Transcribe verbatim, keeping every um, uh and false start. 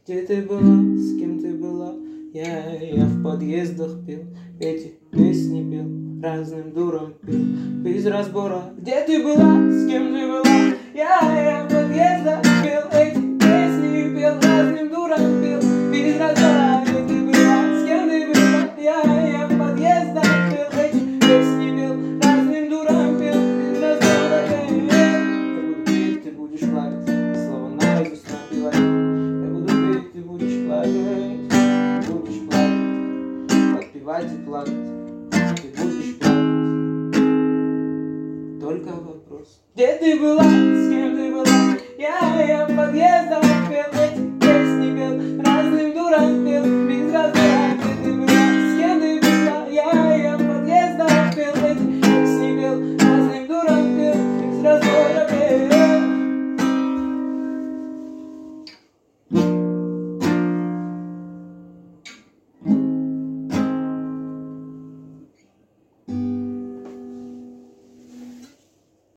Где ты была, с кем ты была? Я, я в подъездах пел, эти песни пел, разным дурам пел, без разбора. Где ты была, с кем ты была? Я, я в подъездах пел, эти песни пел, разным дурам пел, без разбора. Где ты была, с кем ты была? Я, я в подъездах пел, эти песни пел, разным дурам пел, без разбора. Я буду петь, ты будешь плакать, слова наизусть напевать. Я буду петь, ты будешь плакать, ты будешь плакать, подпевать и плакать, ты будешь плакать. Только вопрос, где ты была, с кем